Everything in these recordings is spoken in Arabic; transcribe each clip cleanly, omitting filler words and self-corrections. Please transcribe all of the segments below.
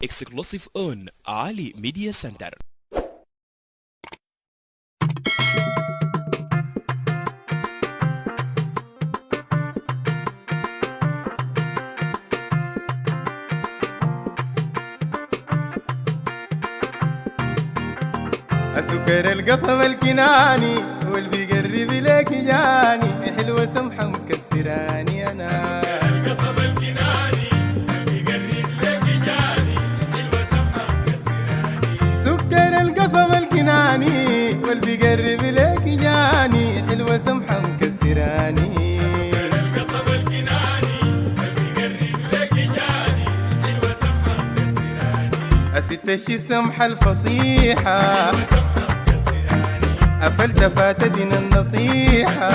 exclusive on Ali Media Center. السكر القصب الكناني واللي بيقرب ليك جاني حلوة سمحة مكسراني أنا. القصب الكناني واللي بيقرب ليك جاني حلوة سمحة مكسراني. سكر القصب الكناني واللي بيقرب ليك جاني حلوة سمحة مكسراني. القصب الكناني واللي بيقرب ليك جاني حلوة سمحة مكسراني. الست الشي السمحة الفصيحة قفلت فاتدنا النصيحة.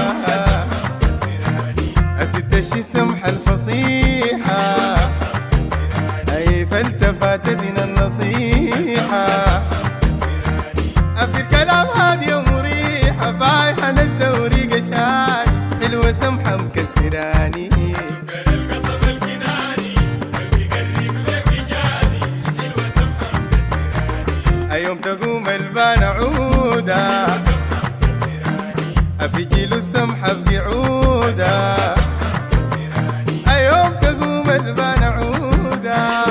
الست الشي السمحة الفصيحة أي فلتفاتدنا النصيحة. في الكلام هادية ومريحة فايحة الدوري قشاني حلوة سمحة مكسراني. القصب الكناني واللي بيقرب ليك جاني حلوة سمحة مكسراني. يوم تقوم البان عودة في جيل السمحة في عودة. يوم تقوم البان عودة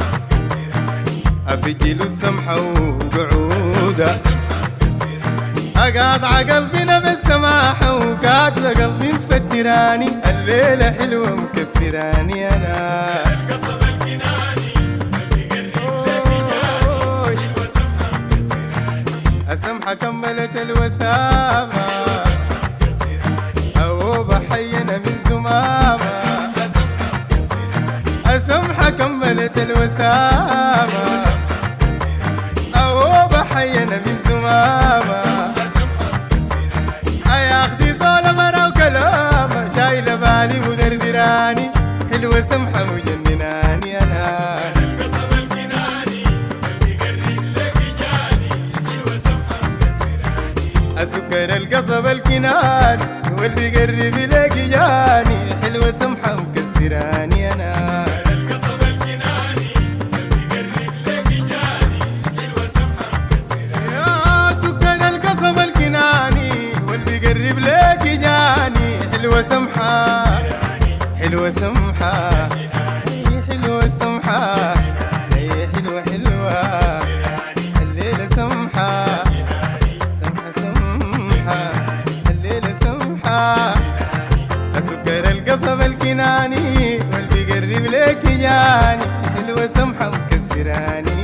في جيل السمحة وقعودة. قاطعة قلبنا بالسماحة وقاتلة قلبي مفتراني الليلة حلوة مكسراني أنا. القصب الكناني واللي بيقرب ليك جاني حلوة سمحة مكسراني. السمحة كملت الوسامة أو بحينا من زمامة. السمحة كملت الوسامة أو بحينا من زمامة. يا أختي زول مرة وكلامة شايلة بالي ودردراني حلوة سمحة مجنناني أنا. القصب الكناني واللي بيقرب ليك جاني حلوة سمحة مكسراني. السكر القصب الكناني واللي بيقرب ليك جاني حلوة سمحة مكسراني أنا. القصب الكناني واللي بيقرب ليك جاني حلوة سمحة مكسراني. يا سكر القصب الكناني واللي بيقرب ليك جاني حلوة سمحة حلوة سمحة حلوة سمحة حلوة حلوة الليلة سمحة سمحة سمحة الليلة سمحة. السكر القصب الكناني واللي بيقرب ليك جاني حلوة سمحة مكسراني.